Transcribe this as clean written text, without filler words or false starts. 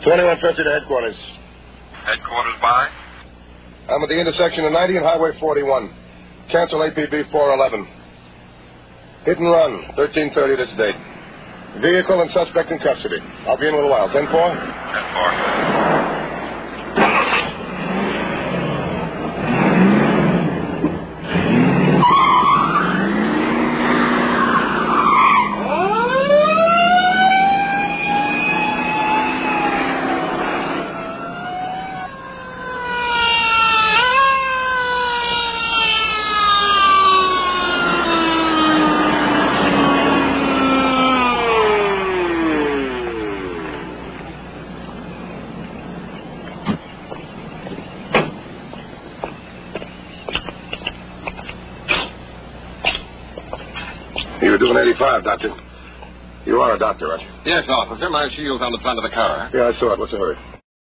2150 to headquarters. Headquarters by? I'm at the intersection of 90 and Highway 41. Cancel APB 411. Hit and run, 13:30 this date. Vehicle and suspect in custody. I'll be in a little while. 10-4? 10-4. You were doing 85, Doctor. You are a doctor, aren't you? Yes, officer. My shield's on the front of the car. Yeah, I saw it. What's the hurry?